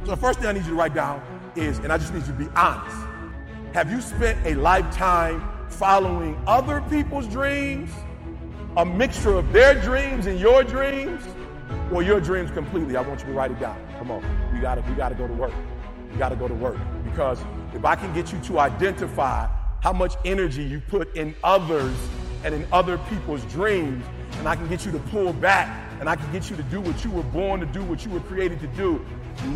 So the first thing I need you to write down is, and I just need you to be honest, have you spent a lifetime following other people's dreams, a mixture of their dreams and your dreams, or your dreams completely? I want you to write it down. Come on, we gotta go to work. You gotta go to work, because if I can get you to identify how much energy you put in others and in other people's dreams, and I can get you to pull back, and I can get you to do what you were born to do, what you were created to do.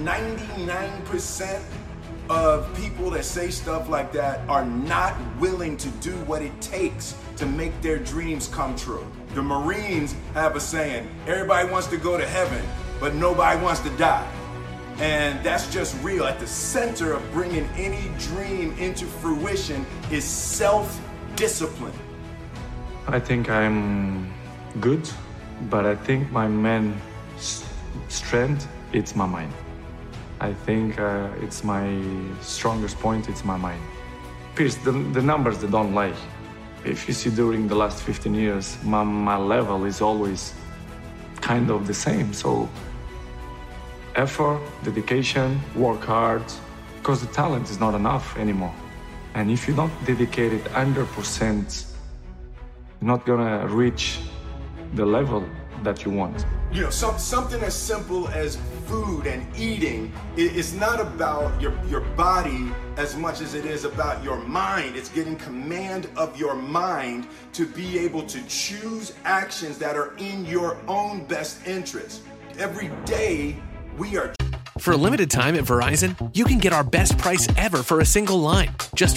99% of people that say stuff like that are not willing to do what it takes to make their dreams come true. The Marines have a saying, everybody wants to go to heaven, but nobody wants to die. And that's just real. At the center of bringing any dream into fruition is self-discipline. I think I'm good, but I think my main strength, it's my mind. I think it's my strongest point, it's my mind. Pierce, the numbers, they don't lie. If you see during the last 15 years, my level is always kind of the same. So effort, dedication, work hard, because the talent is not enough anymore. And if you don't dedicate it 100%, you're not gonna reach the level that you want. You know, something as simple as food and eating is not about your body as much as it is about your mind. It's getting command of your mind to be able to choose actions that are in your own best interest. Every day, we are... For a limited time at Verizon, you can get our best price ever for a single line. Just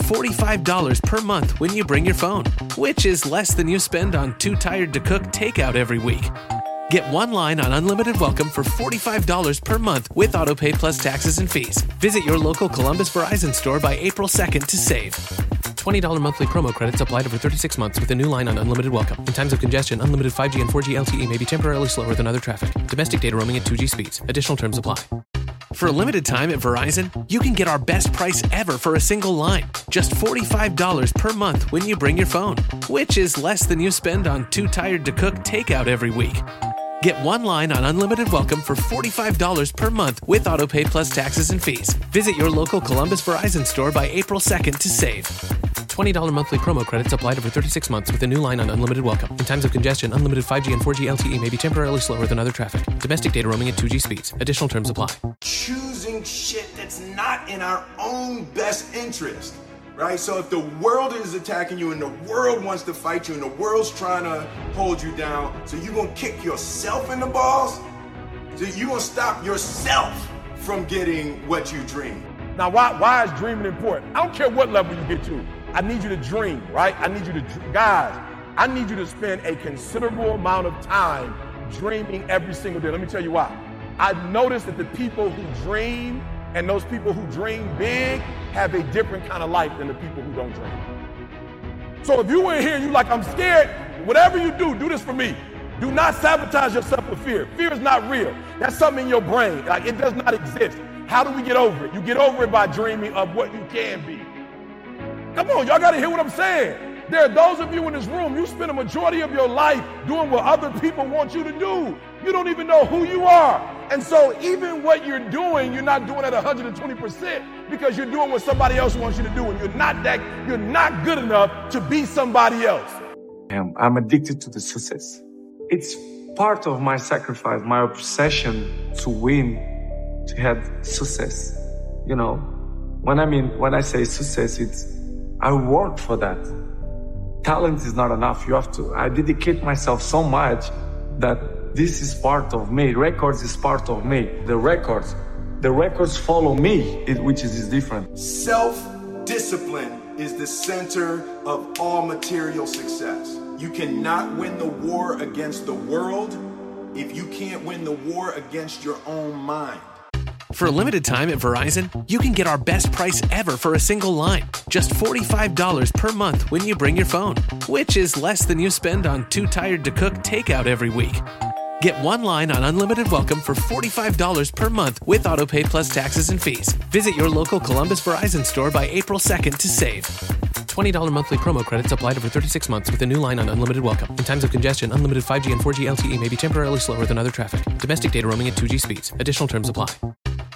$45 per month when you bring your phone, which is less than you spend on Too Tired to Cook takeout every week. Get one line on Unlimited Welcome for $45 per month with AutoPay plus taxes and fees. Visit your local Columbus Verizon store by April 2nd to save. $20 monthly promo credits applied over 36 months with a new line on Unlimited Welcome. In times of congestion, unlimited 5G and 4G LTE may be temporarily slower than other traffic. Domestic data roaming at 2G speeds. Additional terms apply. For a limited time at Verizon, you can get our best price ever for a single line. Just $45 per month when you bring your phone, which is less than you spend on Too Tired to Cook takeout every week. Get one line on Unlimited Welcome for $45 per month with AutoPay plus taxes and fees. Visit your local Columbus Verizon store by April 2nd to save. $20 monthly promo credits applied over 36 months with a new line on Unlimited Welcome. In times of congestion, unlimited 5G and 4G LTE may be temporarily slower than other traffic. Domestic data roaming at 2G speeds. Additional terms apply. Choosing shit that's not in our own best interest, right? So if the world is attacking you and the world wants to fight you and the world's trying to hold you down, so you're going to kick yourself in the balls? So you're going to stop yourself from getting what you dream. Now, why is dreaming important? I don't care what level you get to. I need you to dream, right? I need you to, guys, I need you to spend a considerable amount of time dreaming every single day. Let me tell you why. I've noticed that the people who dream and those people who dream big have a different kind of life than the people who don't dream. So if you in here and you like, I'm scared, whatever you do this for me. Do not sabotage yourself with fear. Fear is not real. That's something in your brain. Like, it does not exist. How do we get over it? You get over it by dreaming of what you can be. Come on, y'all gotta hear what I'm saying. There are those of you in this room, you spend a majority of your life doing what other people want you to do. You don't even know who you are. And so even what you're doing, you're not doing at 120% because you're doing what somebody else wants you to do, and you're not good enough to be somebody else. I'm addicted to the success. It's part of my sacrifice, my obsession to win, to have success. You know, when I say success, it's I work for that. Talent is not enough. I dedicate myself so much that this is part of me. Records is part of me. The records follow me, which is different. Self-discipline is the center of all material success. You cannot win the war against the world if you can't win the war against your own mind. For a limited time at Verizon, you can get our best price ever for a single line. Just $45 per month when you bring your phone, which is less than you spend on Too Tired to Cook takeout every week. Get one line on Unlimited Welcome for $45 per month with AutoPay plus taxes and fees. Visit your local Columbus Verizon store by April 2nd to save. $20 monthly promo credits applied over 36 months with a new line on Unlimited Welcome. In times of congestion, unlimited 5G and 4G LTE may be temporarily slower than other traffic. Domestic data roaming at 2G speeds. Additional terms apply.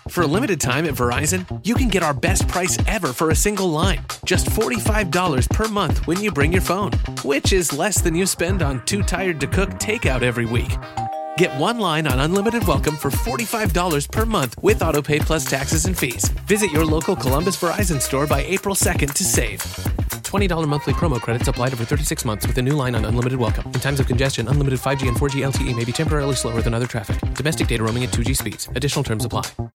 For a limited time at Verizon, you can get our best price ever for a single line. Just $45 per month when you bring your phone, which is less than you spend on Too Tired to Cook takeout every week. Get one line on Unlimited Welcome for $45 per month with AutoPay plus taxes and fees. Visit your local Columbus Verizon store by April 2nd to save. $20 monthly promo credits applied over 36 months with a new line on Unlimited Welcome. In times of congestion, unlimited 5G and 4G LTE may be temporarily slower than other traffic. Domestic data roaming at 2G speeds. Additional terms apply.